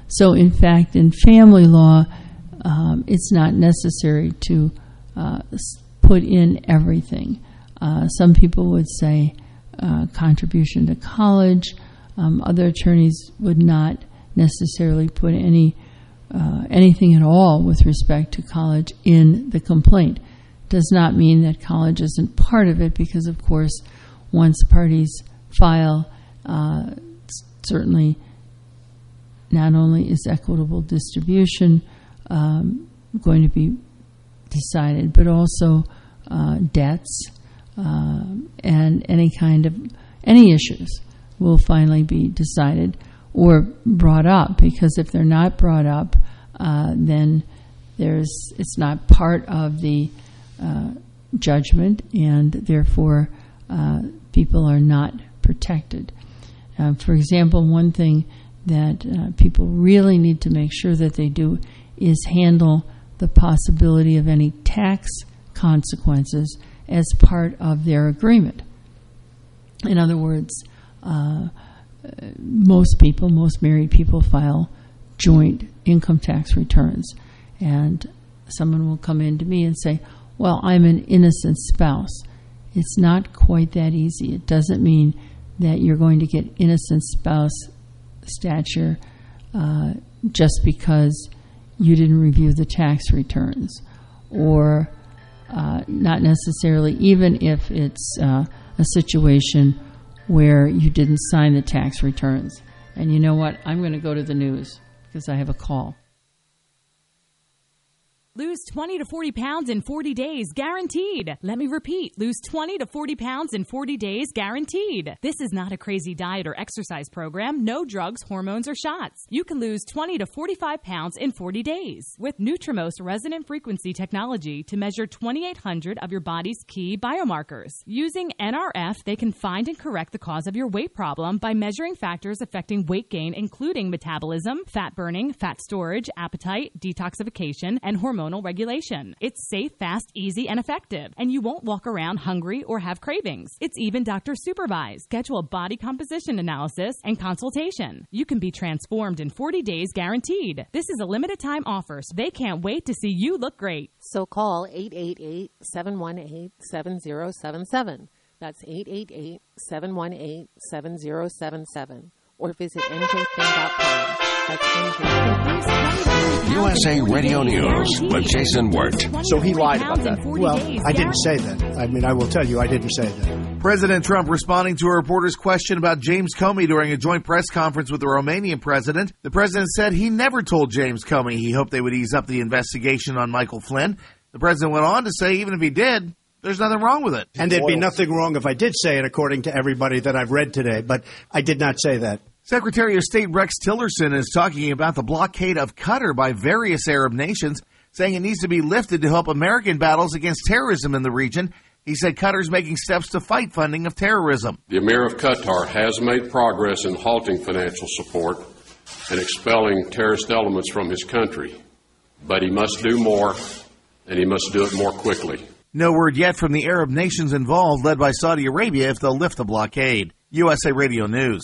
So, in fact, in family law, um, it's not necessary to uh, put in everything. Uh, some people would say uh, contribution to college. Um, other attorneys would not necessarily put any uh, anything at all with respect to college in the complaint. Does not mean that college isn't part of it, because, of course, once parties file, uh, certainly not only is equitable distribution um, going to be decided, but also uh, debts uh, and any kind of any issues will finally be decided or brought up. Because if they're not brought up, uh, then there's it's not part of the uh, judgment, and therefore uh, people are not protected. Uh, for example, one thing that uh, people really need to make sure that they do is handle the possibility of any tax consequences as part of their agreement. In other words, uh, most people, most married people file joint income tax returns. And someone will come in to me and say, well, I'm an innocent spouse. It's not quite that easy. It doesn't mean that you're going to get innocent spouse stature uh, just because you didn't review the tax returns, or uh, not necessarily even if it's uh, a situation where you didn't sign the tax returns. And you know what? I'm going to go to the news because I have a call. Lose twenty to forty pounds in forty days, guaranteed. Let me repeat, lose twenty to forty pounds in forty days, guaranteed. This is not a crazy diet or exercise program, no drugs, hormones, or shots. You can lose twenty to forty-five pounds in forty days with Nutrimost resonant frequency technology to measure twenty-eight hundred of your body's key biomarkers. Using N R F, they can find and correct the cause of your weight problem by measuring factors affecting weight gain, including metabolism, fat burning, fat storage, appetite, detoxification, and hormone regulation. It's safe, fast, easy, and effective, and you won't walk around hungry or have cravings. It's even doctor supervised. Schedule a body composition analysis and consultation. You can be transformed in forty days, guaranteed. This is a limited time offer, so they can't wait to see you look great. So call eight eight eight, seven one eight, seven zero seven seven. That's eight eight eight, seven one eight, seven zero seven seven. Or visit N J fin dot com. That's N J. U S A Radio News with Jason Wirt. So he lied about that. Well, I didn't say that. I mean, I will tell you, I didn't say that. President Trump responding to a reporter's question about James Comey during a joint press conference with the Romanian president. The president said he never told James Comey he hoped they would ease up the investigation on Michael Flynn. The president went on to say even if he did, there's nothing wrong with it. And there'd be nothing wrong if I did say it, according to everybody that I've read today, but I did not say that. Secretary of State Rex Tillerson is talking about the blockade of Qatar by various Arab nations, saying it needs to be lifted to help American battles against terrorism in the region. He said Qatar's making steps to fight funding of terrorism. The Emir of Qatar has made progress in halting financial support and expelling terrorist elements from his country, but he must do more, and he must do it more quickly. No word yet from the Arab nations involved, led by Saudi Arabia, if they'll lift the blockade. U S A Radio News.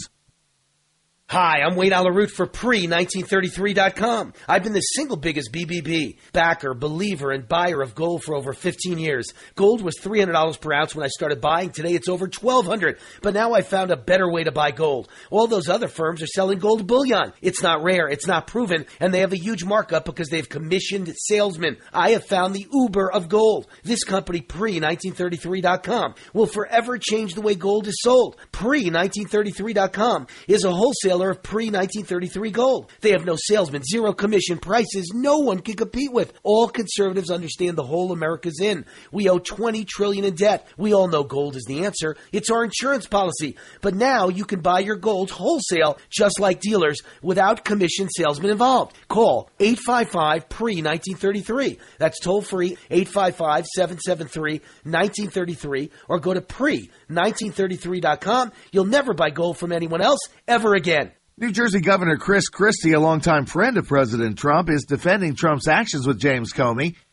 Hi, I'm Wayne Alaroot for pre nineteen thirty-three dot com. I've been the single biggest B B B, backer, believer, and buyer of gold for over fifteen years. Gold was three hundred dollars per ounce when I started buying. Today it's over twelve hundred dollars. But now I found a better way to buy gold. All those other firms are selling gold bullion. It's not rare, it's not proven, and they have a huge markup because they've commissioned salesmen. I have found the Uber of gold. This company, pre nineteen thirty-three dot com, will forever change the way gold is sold. pre nineteen thirty-three dot com is a wholesaler of pre nineteen thirty-three gold. They have no salesmen, zero commission, prices no one can compete with. All conservatives understand the whole America's in. We owe twenty trillion dollars in debt. We all know gold is the answer. It's our insurance policy. But now you can buy your gold wholesale just like dealers without commission salesmen involved. Call eight five five pre nineteen thirty-three. That's toll free eight five five, seven seven three, one nine three three, or go to pre nineteen thirty-three dot com. You'll never buy gold from anyone else ever again. New Jersey Governor Chris Christie, a longtime friend of President Trump, is defending Trump's actions with James Comey.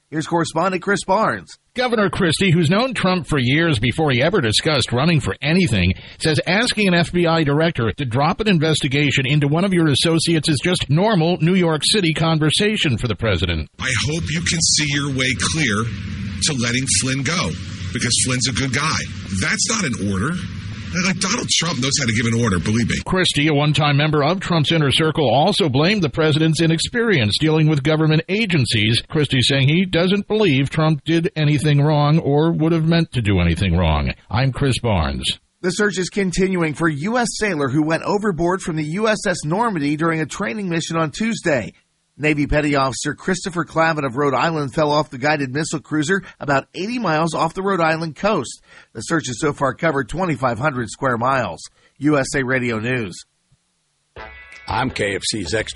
Here's correspondent Chris Barnes. Governor Christie, who's known Trump for years before he ever discussed running for anything, says asking an F B I director to drop an investigation into one of your associates is just normal New York City conversation for the president. I hope you can see your way clear to letting Flynn go, because Flynn's a good guy. That's not an order. Like, Donald Trump knows how to give an order, believe me. Christie, a one-time member of Trump's inner circle, also blamed the president's inexperience dealing with government agencies. Christie saying he doesn't believe Trump did anything wrong or would have meant to do anything wrong. I'm Chris Barnes. The search is continuing for a U S sailor who went overboard from the U S S Normandy during a training mission on Tuesday. Navy Petty Officer Christopher Clavin of Rhode Island fell off the guided missile cruiser about eighty miles off the Rhode Island coast. The search has so far covered twenty-five hundred square miles. U S A Radio News. I'm K F C's Extra